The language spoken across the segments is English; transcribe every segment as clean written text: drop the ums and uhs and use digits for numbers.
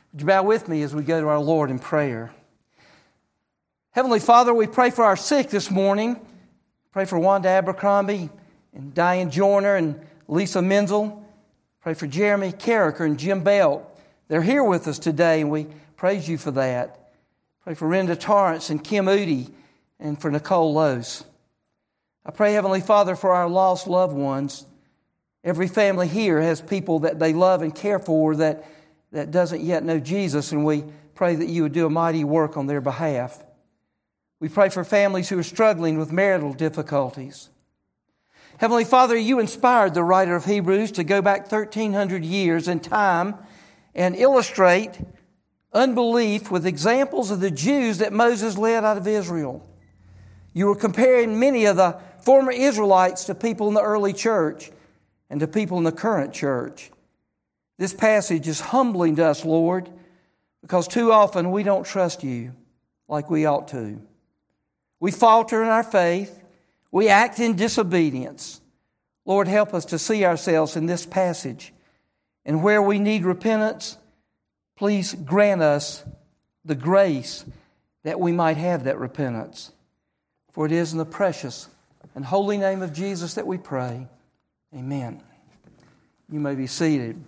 Would you bow with me as we go to our Lord in prayer? Heavenly Father, we pray for our sick this morning. Pray for Wanda Abercrombie and Diane Joyner and Lisa Menzel. Pray for Jeremy Carricker and Jim Belt. They're here with us today, and we praise you for that. Pray for Renda Torrance and Kim Udi and for Nicole Lose. I pray, Heavenly Father, for our lost loved ones. Every family here has people that they love and care for that doesn't yet know Jesus, and we pray that you would do a mighty work on their behalf. We pray for families who are struggling with marital difficulties. Heavenly Father, you inspired the writer of Hebrews to go back 1,300 years in time and illustrate unbelief with examples of the Jews that Moses led out of Israel. You were comparing many of the former Israelites to people in the early church and to people in the current church. This passage is humbling to us, Lord, because too often we don't trust you like we ought to. We falter in our faith. We act in disobedience. Lord, help us to see ourselves in this passage. And where we need repentance, please grant us the grace that we might have that repentance. For it is in the precious and holy name of Jesus that we pray. Amen. You may be seated.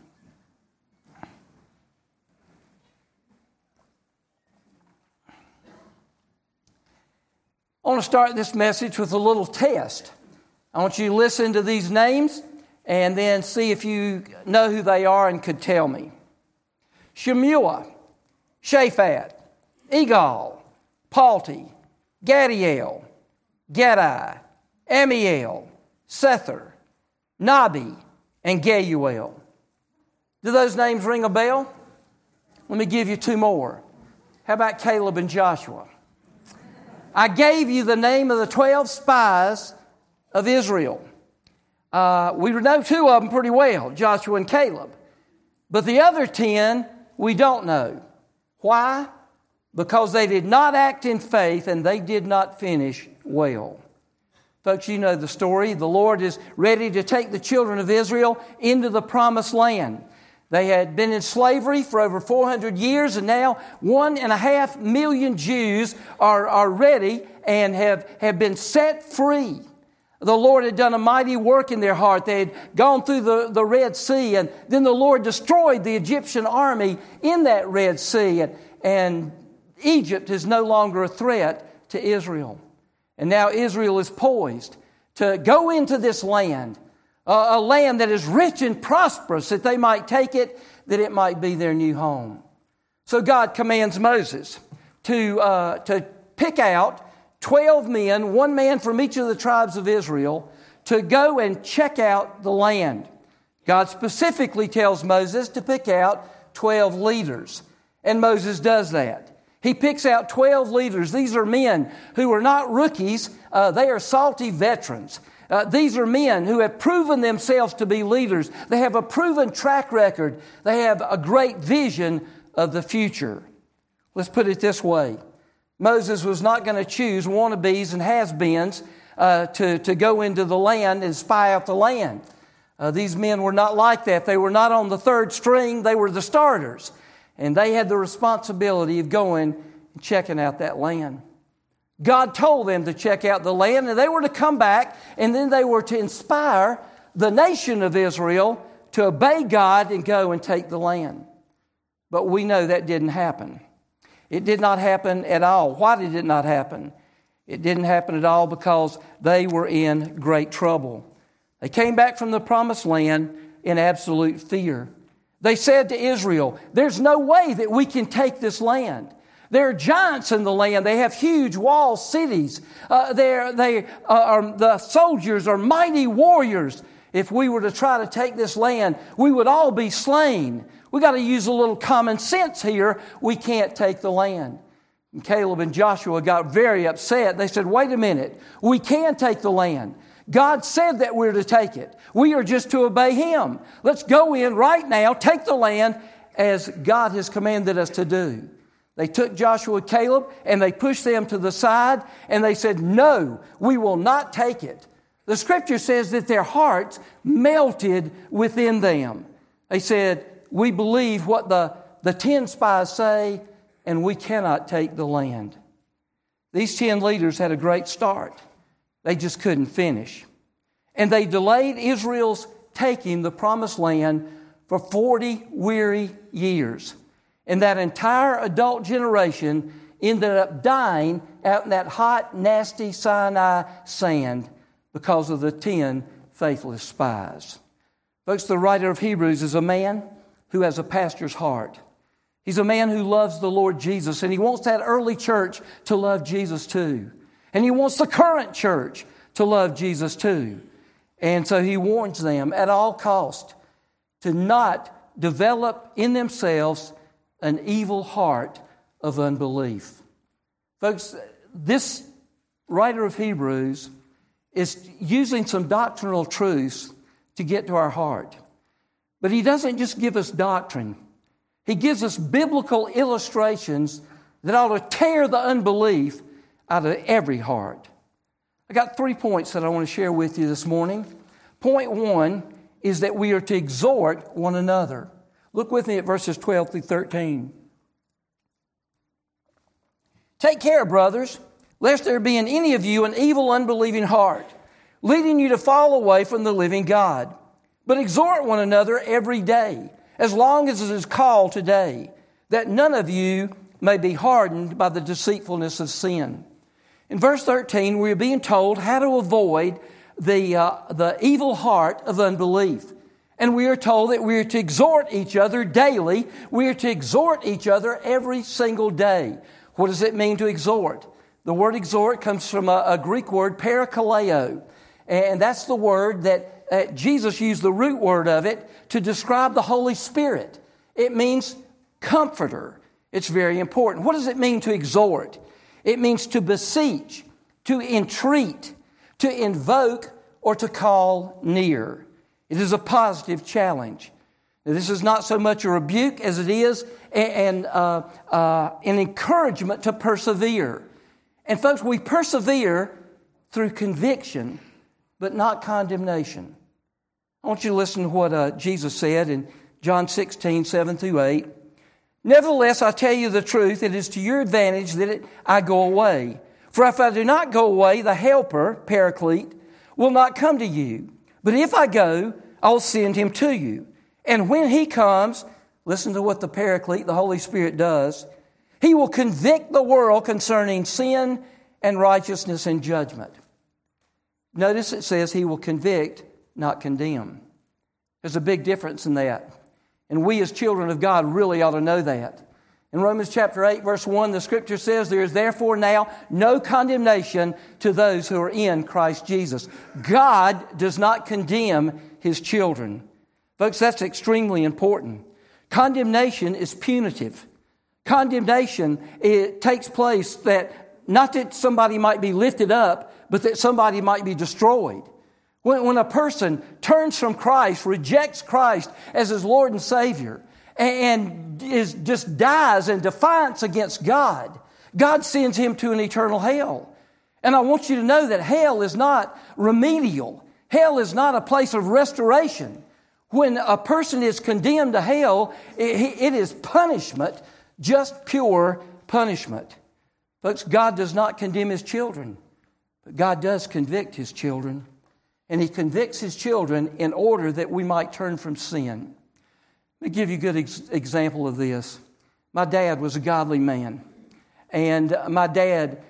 I want to start this message with a little test. I want you to listen to these names and then see if you know who they are and could tell me. Shemuah, Shaphat, Egal, Palti, Gadiel, Gadai, Amiel, Sether, Nabi, and Geuel. Do those names ring a bell? Let me give you two more. How about Caleb and Joshua? I gave you the name of the 12 spies of Israel. We know two of them pretty well, Joshua and Caleb. But the other 10, we don't know. Why? Because they did not act in faith and they did not finish well. Folks, you know the story. The Lord is ready to take the children of Israel into the promised land. They had been in slavery for over 400 years, and now 1.5 million Jews are ready and have been set free. The Lord had done a mighty work in their heart. They had gone through the Red Sea, and then the Lord destroyed the Egyptian army in that Red Sea, and Egypt is no longer a threat to Israel. And now Israel is poised to go into this land, a land that is rich and prosperous, that they might take it, that it might be their new home. So God commands Moses to pick out 12 men, one man from each of the tribes of Israel, to go and check out the land. God specifically tells Moses to pick out 12 leaders, and Moses does that. He picks out 12 leaders. These are men who are not rookies. They are salty veterans. These are men who have proven themselves to be leaders. They have a proven track record. They have a great vision of the future. Let's put it this way. Moses was not going to choose wannabes and has-beens to go into the land and spy out the land. These men were not like that. They were not on the third string. They were the starters. And they had the responsibility of going and checking out that land. God told them to check out the land, and they were to come back, and then they were to inspire the nation of Israel to obey God and go and take the land. But we know that didn't happen. It did not happen at all. Why did it not happen? It didn't happen at all because they were in great trouble. They came back from the promised land in absolute fear. They said to Israel, there's no way that we can take this land. There are giants in the land. They have huge walled cities. The soldiers are mighty warriors. If we were to try to take this land, we would all be slain. We got to use a little common sense here. We can't take the land. And Caleb and Joshua got very upset. They said, wait a minute. We can take the land. God said that we're to take it. We are just to obey Him. Let's go in right now, take the land as God has commanded us to do. They took Joshua and Caleb and they pushed them to the side and they said, no, we will not take it. The Scripture says that their hearts melted within them. They said, we believe what the the 10 spies say, and we cannot take the land. These 10 leaders had a great start. They just couldn't finish. And they delayed Israel's taking the promised land for 40 weary years. And that entire adult generation ended up dying out in that hot, nasty Sinai sand because of the 10 faithless spies. Folks, the writer of Hebrews is a man who has a pastor's heart. He's a man who loves the Lord Jesus, and he wants that early church to love Jesus too. And he wants the current church to love Jesus too. And so he warns them at all cost to not develop in themselves an evil heart of unbelief. Folks, this writer of Hebrews is using some doctrinal truths to get to our heart. But he doesn't just give us doctrine. He gives us biblical illustrations that ought to tear the unbelief out of every heart. I got 3 points that I want to share with you this morning. Point 1 is that we are to exhort one another. Look with me at verses 12 through 13. Take care, brothers, lest there be in any of you an evil, unbelieving heart, leading you to fall away from the living God. But exhort one another every day, as long as it is called today, that none of you may be hardened by the deceitfulness of sin. In verse 13, we are being told how to avoid the evil heart of unbelief. And we are told that we are to exhort each other daily. We are to exhort each other every single day. What does it mean to exhort? The word exhort comes from a Greek word, parakaleo. And that's the word that Jesus used the root word of it to describe the Holy Spirit. It means comforter. It's very important. What does it mean to exhort? It means to beseech, to entreat, to invoke, or to call near. It is a positive challenge. Now, this is not so much a rebuke as it is an encouragement to persevere. And folks, we persevere through conviction, but not condemnation. I want you to listen to what Jesus said in John 16, 7 through 8. Nevertheless, I tell you the truth, it is to your advantage that I go away. For if I do not go away, the Helper, Paraclete, will not come to you. But if I go, I'll send him to you. And when he comes, listen to what the Paraclete, the Holy Spirit, does. He will convict the world concerning sin and righteousness and judgment. Notice it says he will convict, not condemn. There's a big difference in that. And we as children of God really ought to know that. In Romans chapter 8, verse 1, the Scripture says, there is therefore now no condemnation to those who are in Christ Jesus. God does not condemn His children. Folks, that's extremely important. Condemnation is punitive. Condemnation, it takes place that not that somebody might be lifted up, but that somebody might be destroyed. When a person turns from Christ, rejects Christ as his Lord and Savior, and just dies in defiance against God, God sends him to an eternal hell. And I want you to know that hell is not remedial. Hell is not a place of restoration. When a person is condemned to hell, it is punishment, just pure punishment. Folks, God does not condemn His children, but God does convict His children. And He convicts His children in order that we might turn from sin. Let me give you a good example of this. My dad was a godly man. And my dad,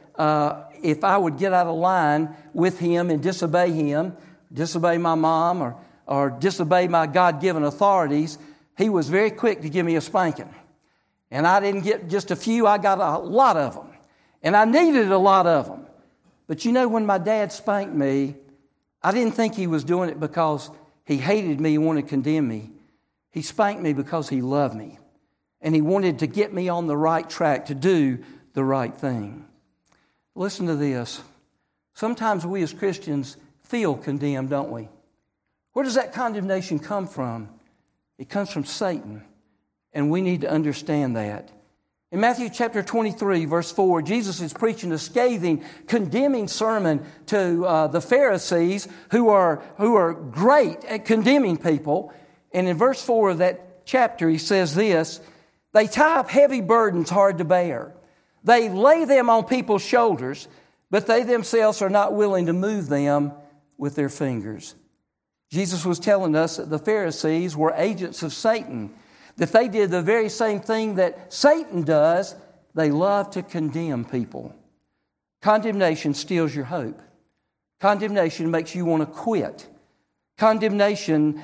if I would get out of line with him and disobey him, disobey my mom or disobey my God-given authorities, he was very quick to give me a spanking. And I didn't get just a few, I got a lot of them. And I needed a lot of them. But you know, when my dad spanked me, I didn't think he was doing it because he hated me and wanted to condemn me. He spanked me because he loved me. And he wanted to get me on the right track to do the right thing. Listen to this. Sometimes we as Christians feel condemned, don't we? Where does that condemnation come from? It comes from Satan. And we need to understand that. In Matthew chapter 23, verse 4, Jesus is preaching a scathing, condemning sermon to the Pharisees who are great at condemning people. And in verse 4 of that chapter, he says this, They tie up heavy burdens hard to bear. They lay them on people's shoulders, but they themselves are not willing to move them with their fingers. Jesus was telling us that the Pharisees were agents of Satan, that they did the very same thing that Satan does. They love to condemn people. Condemnation steals your hope. Condemnation makes you want to quit. Condemnation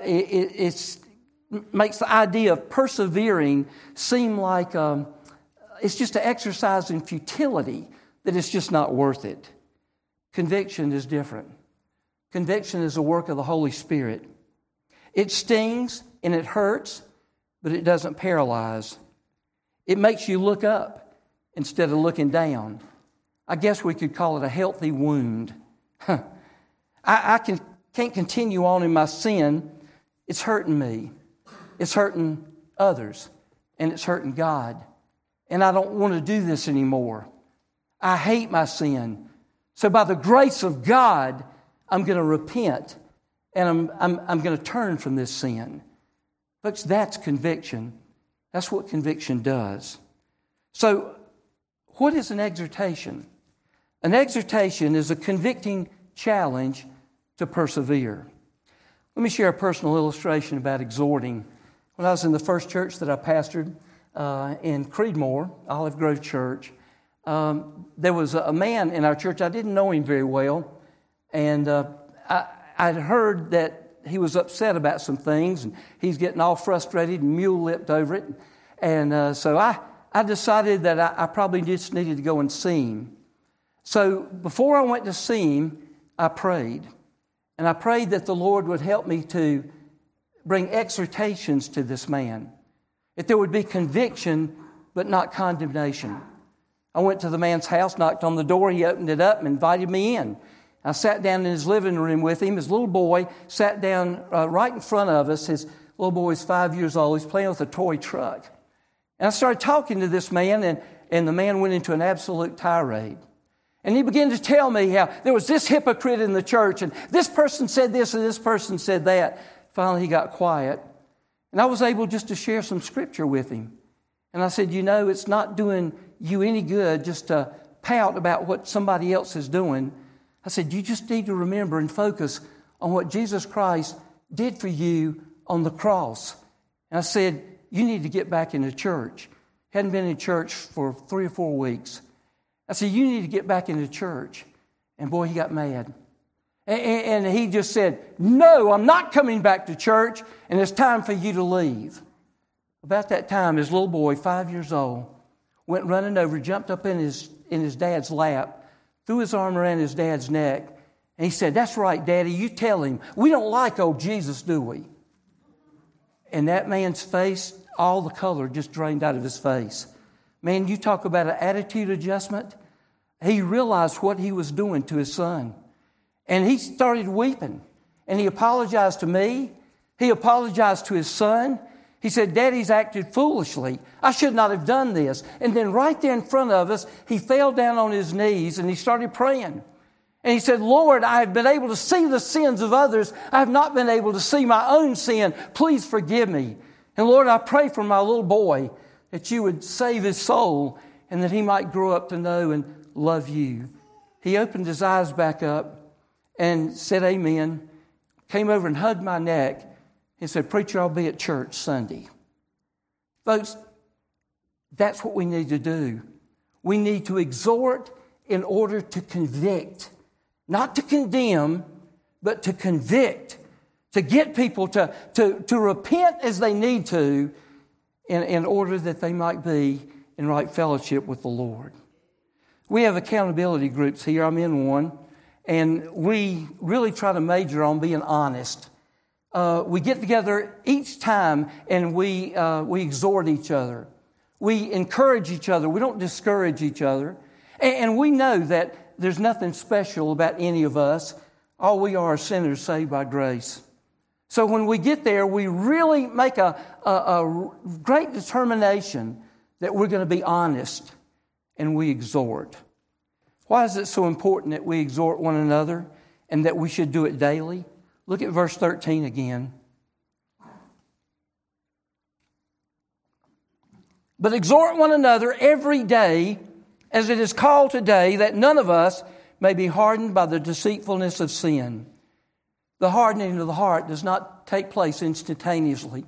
makes the idea of persevering seem like it's just an exercise in futility, that it's just not worth it. Conviction is different. Conviction is a work of the Holy Spirit. It stings and it hurts, but it doesn't paralyze. It makes you look up instead of looking down. I guess we could call it a healthy wound. I can't continue on in my sin. It's hurting me. It's hurting others. And it's hurting God. And I don't want to do this anymore. I hate my sin. So by the grace of God, I'm going to repent. And I'm going to turn from this sin. Folks, that's conviction. That's what conviction does. So, what is an exhortation? An exhortation is a convicting challenge to persevere. Let me share a personal illustration about exhorting. When I was in the first church that I pastored in Creedmoor, Olive Grove Church, there was a man in our church. I didn't know him very well, and I'd heard that he was upset about some things, and he's getting all frustrated and mule-lipped over it. And so I decided that I probably just needed to go and see him. So before I went to see him, I prayed. And I prayed that the Lord would help me to bring exhortations to this man. That there would be conviction, but not condemnation. I went to the man's house, knocked on the door. He opened it up and invited me in. I sat down in his living room with him. His little boy sat down right in front of us. His little boy is 5 years old. He's playing with a toy truck. And I started talking to this man, and the man went into an absolute tirade. And he began to tell me how there was this hypocrite in the church, and this person said this and this person said that. Finally, he got quiet. And I was able just to share some scripture with him. And I said, you know, it's not doing you any good just to pout about what somebody else is doing. I said, you just need to remember and focus on what Jesus Christ did for you on the cross. And I said, you need to get back into church. Hadn't been in church for 3 or 4 weeks. I said, you need to get back into church. And boy, he got mad. And he just said, no, I'm not coming back to church, and it's time for you to leave. About that time, his little boy, 5 years old, went running over, jumped up in his dad's lap, threw his arm around his dad's neck, and he said, that's right, Daddy, you tell him. We don't like old Jesus, do we? And that man's face, all the color just drained out of his face. Man, you talk about an attitude adjustment. He realized what he was doing to his son. And he started weeping. And he apologized to me. He apologized to his son. He said, Daddy's acted foolishly. I should not have done this. And then right there in front of us, he fell down on his knees and he started praying. And he said, Lord, I have been able to see the sins of others. I have not been able to see my own sin. Please forgive me. And Lord, I pray for my little boy that you would save his soul and that he might grow up to know and love you. He opened his eyes back up and said amen, came over and hugged my neck and said, Preacher, I'll be at church Sunday. Folks, that's what we need to do. We need to exhort in order to convict, not to condemn, but to convict, to get people to repent as they need to in order that they might be in right fellowship with the Lord. We have accountability groups here. I'm in one. And we really try to major on being honest. We get together each time and we exhort each other. We encourage each other. We don't discourage each other. And we know that there's nothing special about any of us. All we are sinners saved by grace. So when we get there, we really make a great determination that we're going to be honest and we exhort. Why is it so important that we exhort one another and that we should do it daily? Look at verse 13 again. But exhort one another every day, as it is called today, that none of us may be hardened by the deceitfulness of sin. The hardening of the heart does not take place instantaneously.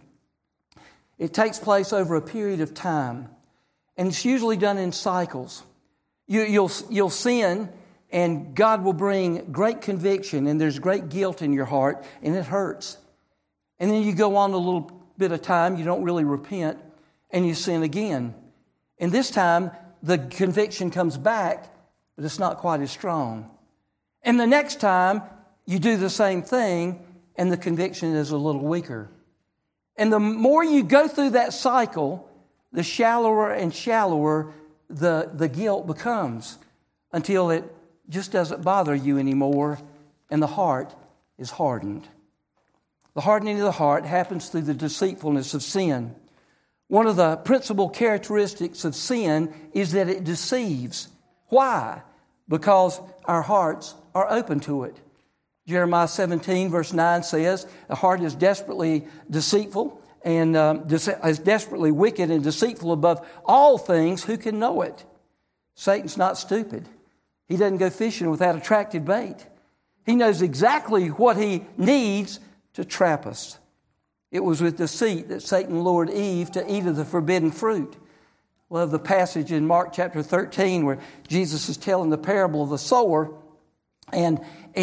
It takes place over a period of time, and it's usually done in cycles. You'll sin, and God will bring great conviction, and there's great guilt in your heart, and it hurts. And then you go on a little bit of time, you don't really repent, and you sin again. And this time, the conviction comes back, but it's not quite as strong. And the next time, you do the same thing, and the conviction is a little weaker. And the more you go through that cycle, the shallower and shallower the guilt becomes, until it just doesn't bother you anymore, and the heart is hardened. The hardening of the heart happens through the deceitfulness of sin. One of the principal characteristics of sin is that it deceives. Why? Because our hearts are open to it. Jeremiah 17 verse 9 says, "The heart is desperately deceitful and is desperately wicked and deceitful above all things. Who can know it?" Satan's not stupid. He doesn't go fishing without attractive bait. He knows exactly what he needs to trap us. It was with deceit that Satan lured Eve to eat of the forbidden fruit. Love the passage in Mark chapter 13 where Jesus is telling the parable of the sower. And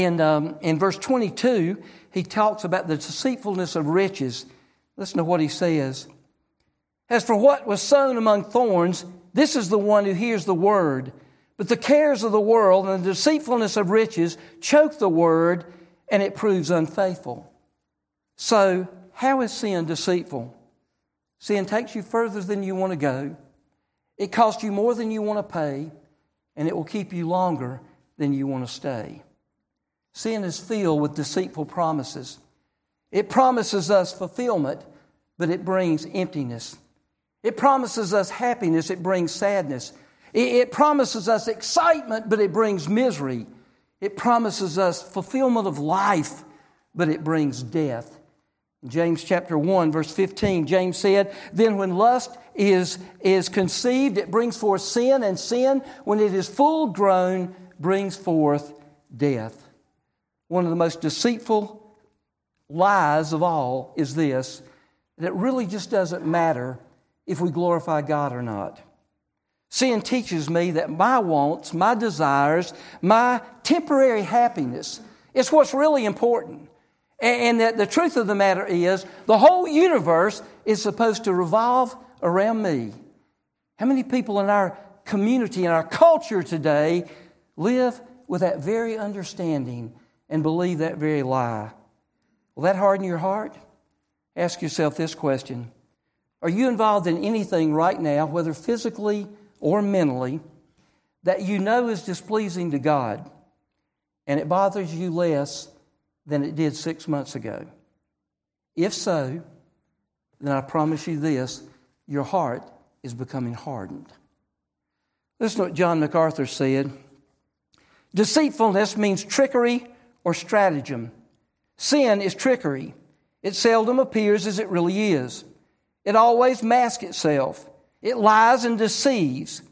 in verse 22, he talks about the deceitfulness of riches. Listen to what he says. "As for what was sown among thorns, this is the one who hears the word. But the cares of the world and the deceitfulness of riches choke the word, and it proves unfaithful." So, how is sin deceitful? Sin takes you further than you want to go. It costs you more than you want to pay, and it will keep you longer than you want to stay. Sin is filled with deceitful promises. It promises us fulfillment, but it brings emptiness. It promises us happiness, it brings sadness. It promises us excitement, but it brings misery. It promises us fulfillment of life, but it brings death. In James chapter 1, verse 15, James said, "Then when lust is conceived, it brings forth sin, and sin, when it is full grown, brings forth death." One of the most deceitful lies of all is this, that it really just doesn't matter if we glorify God or not. Sin teaches me that my wants, my desires, my temporary happiness is what's really important. And that the truth of the matter is, the whole universe is supposed to revolve around me. How many people in our community, in our culture today, live with that very understanding and believe that very lie? Will that harden your heart? Ask yourself this question. Are you involved in anything right now, whether physically or mentally, that you know is displeasing to God, and it bothers you less than it did 6 months ago? If so, then I promise you this, your heart is becoming hardened. Listen to what John MacArthur said. "Deceitfulness means trickery or stratagem. Sin is trickery. It seldom appears as it really is. It always masks itself. It lies and deceives.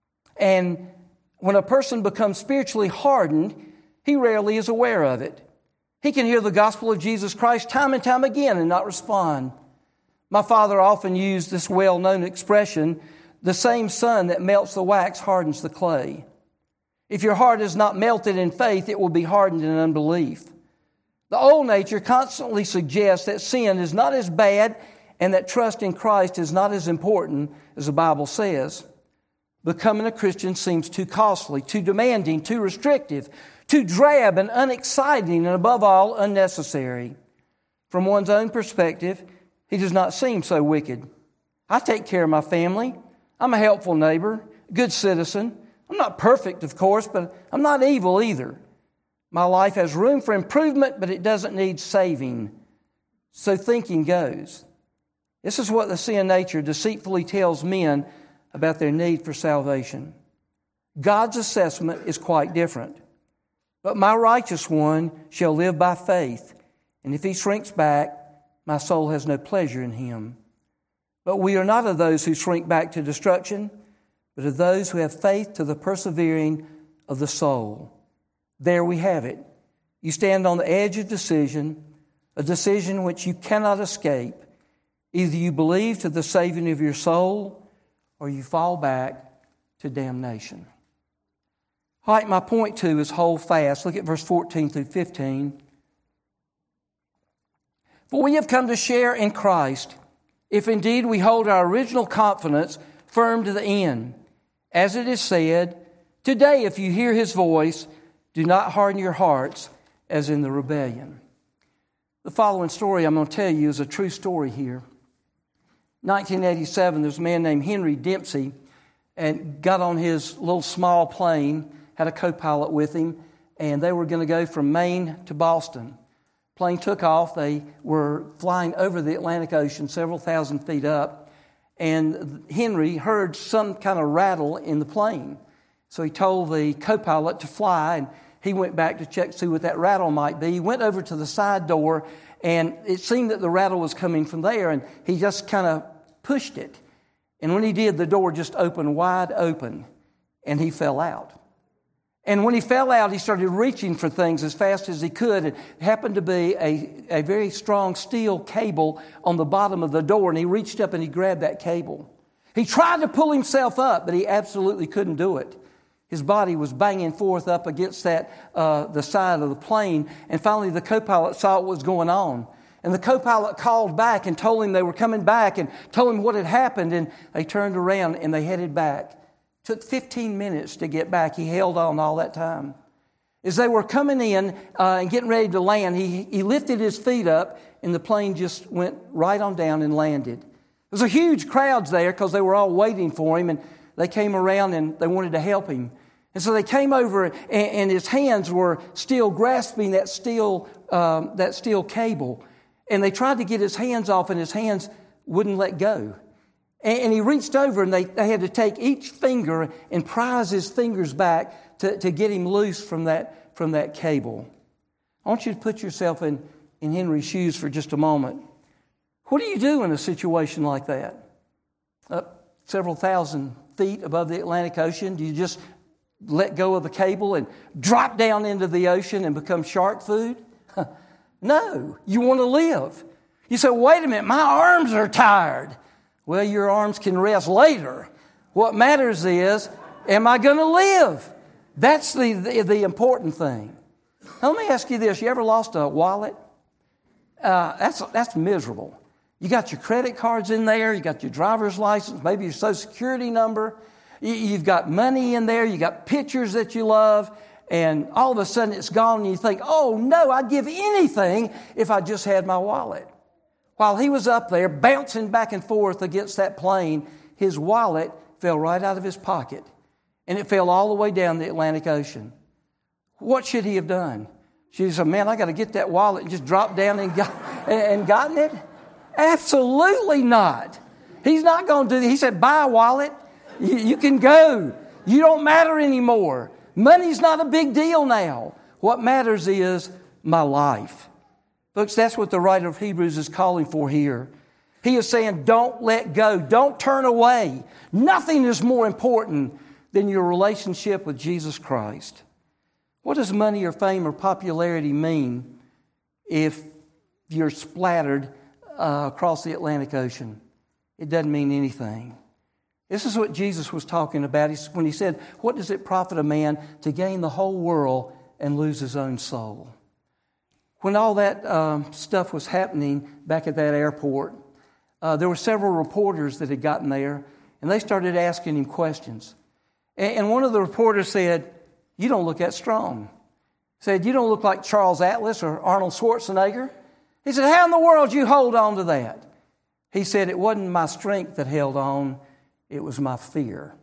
And when a person becomes spiritually hardened, he rarely is aware of it. He can hear the gospel of Jesus Christ time and time again and not respond. My father often used this well-known expression, the same sun that melts the wax hardens the clay. If your heart is not melted in faith, it will be hardened in unbelief. The old nature constantly suggests that sin is not as bad and that trust in Christ is not as important as the Bible says. Becoming a Christian seems too costly, too demanding, too restrictive, too drab and unexciting, and above all, unnecessary. From one's own perspective, he does not seem so wicked. I take care of my family. I'm a helpful neighbor, good citizen. I'm not perfect, of course, but I'm not evil either. My life has room for improvement, but it doesn't need saving. So thinking goes. This is what the sin nature deceitfully tells men about their need for salvation. God's assessment is quite different. But my righteous one shall live by faith, and if he shrinks back, my soul has no pleasure in him. But we are not of those who shrink back to destruction, but of those who have faith to the persevering of the soul. There we have it. You stand on the edge of decision, a decision which you cannot escape. Either you believe to the saving of your soul, or you fall back to damnation. All right, my point 2 is hold fast. Look at verse 14 through 15. For we have come to share in Christ, if indeed we hold our original confidence firm to the end. As it is said, today if you hear His voice, do not harden your hearts as in the rebellion. The following story I'm going to tell you is a true story here. 1987, there's a man named Henry Dempsey and got on his little small plane, had a co-pilot with him, and they were going to go from Maine to Boston. Plane took off. They were flying over the Atlantic Ocean several thousand feet up, and Henry heard some kind of rattle in the plane. So he told the co-pilot to fly, and he went back to check to see what that rattle might be. He went over to the side door, and it seemed that the rattle was coming from there, and he just kind of pushed it. And when he did, the door just opened wide open, and he fell out. And when he fell out, he started reaching for things as fast as he could. It happened to be a very strong steel cable on the bottom of the door, and he reached up and he grabbed that cable. He tried to pull himself up, but he absolutely couldn't do it. His body was banging forth up against the side of the plane, and finally the co-pilot saw what was going on. And the co-pilot called back and told him they were coming back and told him what had happened, and they turned around and they headed back. Took 15 minutes to get back. He held on all that time. As they were coming in and getting ready to land, he lifted his feet up, and the plane just went right on down and landed. There was a huge crowd there because they were all waiting for him, and they came around and they wanted to help him. And so they came over, and his hands were still grasping that steel cable. And they tried to get his hands off, and his hands wouldn't let go. And he reached over, and they had to take each finger and prise his fingers back to get him loose from that cable. I want you to put yourself in Henry's shoes for just a moment. What do you do in a situation like that? Up several thousand feet above the Atlantic Ocean, do you just let go of the cable and drop down into the ocean and become shark food? No, you want to live. You say, wait a minute, my arms are tired. Well, your arms can rest later. What matters is, am I going to live? That's the important thing. Now, let me ask you this. You ever lost a wallet? That's miserable. You got your credit cards in there. You got your driver's license, maybe your social security number. You've got money in there. You got pictures that you love. And all of a sudden it's gone, and you think, oh, no, I'd give anything if I just had my wallet. While he was up there bouncing back and forth against that plane, his wallet fell right out of his pocket, and it fell all the way down the Atlantic Ocean. What should he have done? Should he have said, man, I got to get that wallet and just drop down and gotten it? Absolutely not. He's not going to do that. He said, buy a wallet. You can go. You don't matter anymore. Money's not a big deal now. What matters is my life. Folks, that's what the writer of Hebrews is calling for here. He is saying, don't let go. Don't turn away. Nothing is more important than your relationship with Jesus Christ. What does money or fame or popularity mean if you're splattered across the Atlantic Ocean? It doesn't mean anything. This is what Jesus was talking about when he said, what does it profit a man to gain the whole world and lose his own soul? When all that stuff was happening back at that airport, there were several reporters that had gotten there, and they started asking him questions. And one of the reporters said, you don't look that strong. Said, you don't look like Charles Atlas or Arnold Schwarzenegger. He said, how in the world did you hold on to that? He said, it wasn't my strength that held on, it was my fear.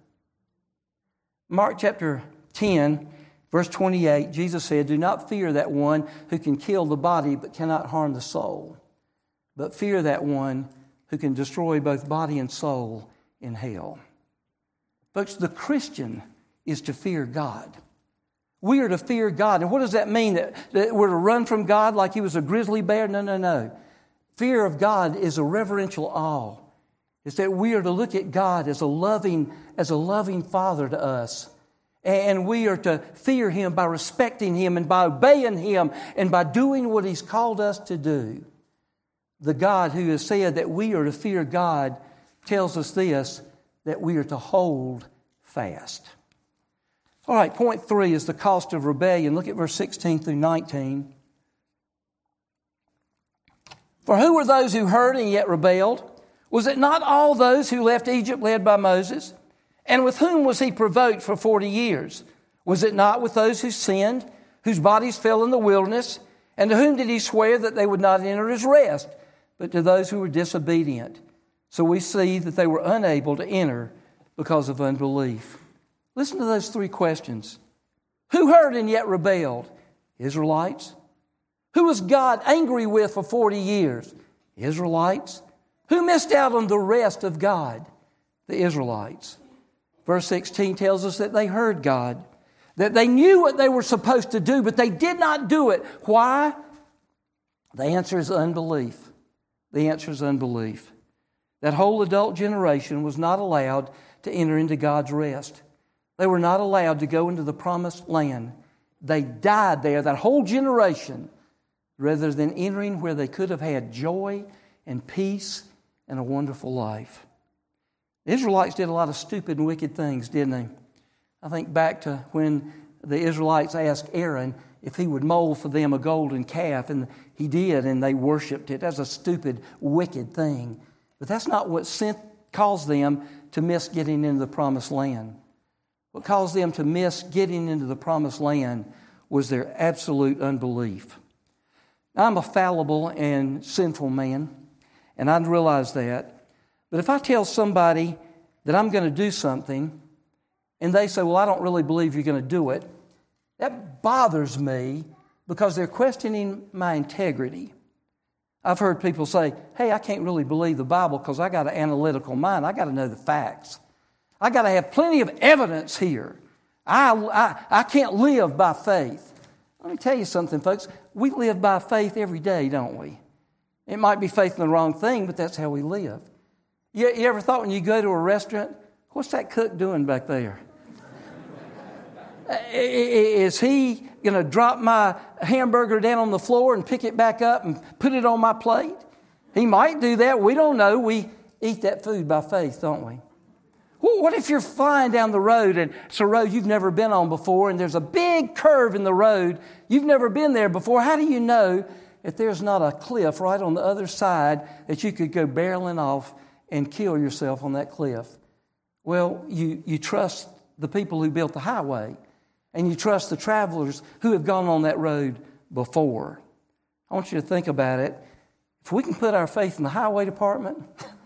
Mark chapter 10, verse 28, Jesus said, do not fear that one who can kill the body but cannot harm the soul, but fear that one who can destroy both body and soul in hell. Folks, the Christian is to fear God. We are to fear God. And what does that mean? That we're to run from God like he was a grizzly bear? No. Fear of God is a reverential awe. is that we are to look at God as a loving Father to us. And we are to fear Him by respecting Him and by obeying Him and by doing what He's called us to do. The God who has said that we are to fear God tells us this, that we are to hold fast. All right, point 3 is the cost of rebellion. Look at verse 16 through 19. For who were those who heard and yet rebelled? Was it not all those who left Egypt led by Moses? And with whom was he provoked for 40 years? Was it not with those who sinned, whose bodies fell in the wilderness? And to whom did he swear that they would not enter his rest, but to those who were disobedient? So we see that they were unable to enter because of unbelief. Listen to those 3 questions. Who heard and yet rebelled? Israelites. Who was God angry with for 40 years? Israelites. Who missed out on the rest of God? The Israelites. Verse 16 tells us that they heard God, that they knew what they were supposed to do, but they did not do it. Why? The answer is unbelief. The answer is unbelief. That whole adult generation was not allowed to enter into God's rest. They were not allowed to go into the promised land. They died there, that whole generation, rather than entering where they could have had joy and peace and a wonderful life. The Israelites did a lot of stupid and wicked things, didn't they? I think back to when the Israelites asked Aaron if he would mold for them a golden calf, and he did, and they worshipped it. That's a stupid, wicked thing. But that's not what caused them to miss getting into the promised land. What caused them to miss getting into the promised land was their absolute unbelief. Now, I'm a fallible and sinful man, and I realize that. But if I tell somebody that I'm going to do something, and they say, well, I don't really believe you're going to do it, that bothers me because they're questioning my integrity. I've heard people say, hey, I can't really believe the Bible because I got an analytical mind. I got to know the facts. I got to have plenty of evidence here. I can't live by faith. Let me tell you something, folks. We live by faith every day, don't we? It might be faith in the wrong thing, but that's how we live. You ever thought when you go to a restaurant, what's that cook doing back there? Is he going to drop my hamburger down on the floor and pick it back up and put it on my plate? He might do that. We don't know. We eat that food by faith, don't we? What if you're flying down the road and it's a road you've never been on before and there's a big curve in the road, you've never been there before? How do you know if there's not a cliff right on the other side that you could go barreling off and kill yourself on that cliff? Well, you trust the people who built the highway, and you trust the travelers who have gone on that road before. I want you to think about it. If we can put our faith in the highway department,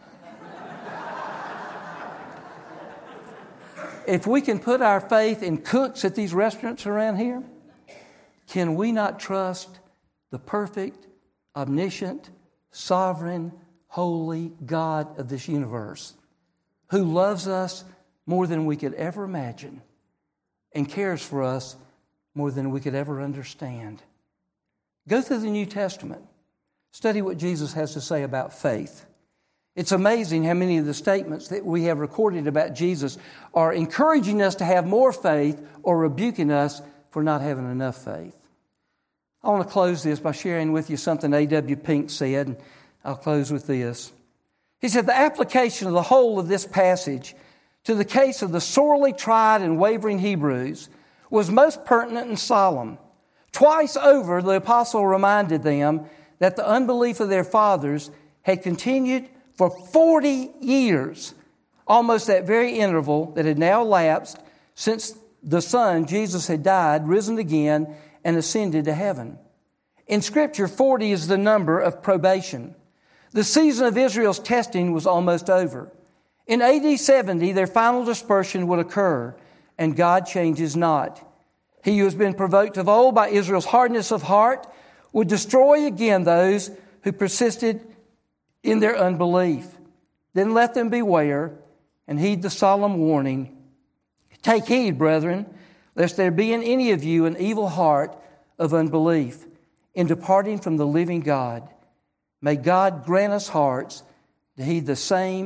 if we can put our faith in cooks at these restaurants around here, can we not trust the perfect, omniscient, sovereign, holy God of this universe, who loves us more than we could ever imagine and cares for us more than we could ever understand? Go through the New Testament. Study what Jesus has to say about faith. It's amazing how many of the statements that we have recorded about Jesus are encouraging us to have more faith or rebuking us for not having enough faith. I want to close this by sharing with you something A.W. Pink said. I'll close with this. He said, the application of the whole of this passage to the case of the sorely tried and wavering Hebrews was most pertinent and solemn. Twice over, the apostle reminded them that the unbelief of their fathers had continued for 40 years, almost that very interval that had now elapsed since the Son, Jesus, had died, risen again, and ascended to heaven. In Scripture, 40 is the number of probation. The season of Israel's testing was almost over. In AD 70, their final dispersion would occur, and God changes not. He who has been provoked of old by Israel's hardness of heart would destroy again those who persisted in their unbelief. Then let them beware and heed the solemn warning. Take heed, brethren, lest there be in any of you an evil heart of unbelief in departing from the living God. May God grant us hearts to heed the same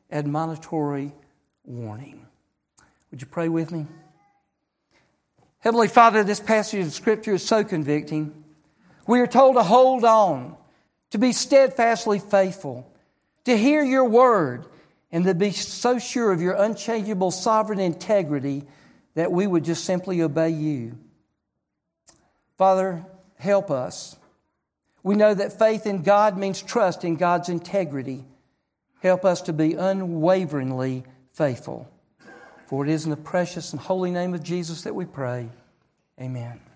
admonitory warning. Would you pray with me? Heavenly Father, this passage of Scripture is so convicting. We are told to hold on, to be steadfastly faithful, to hear your word, and to be so sure of your unchangeable sovereign integrity that we would just simply obey you. Father, help us. We know that faith in God means trust in God's integrity. Help us to be unwaveringly faithful. For it is in the precious and holy name of Jesus that we pray. Amen.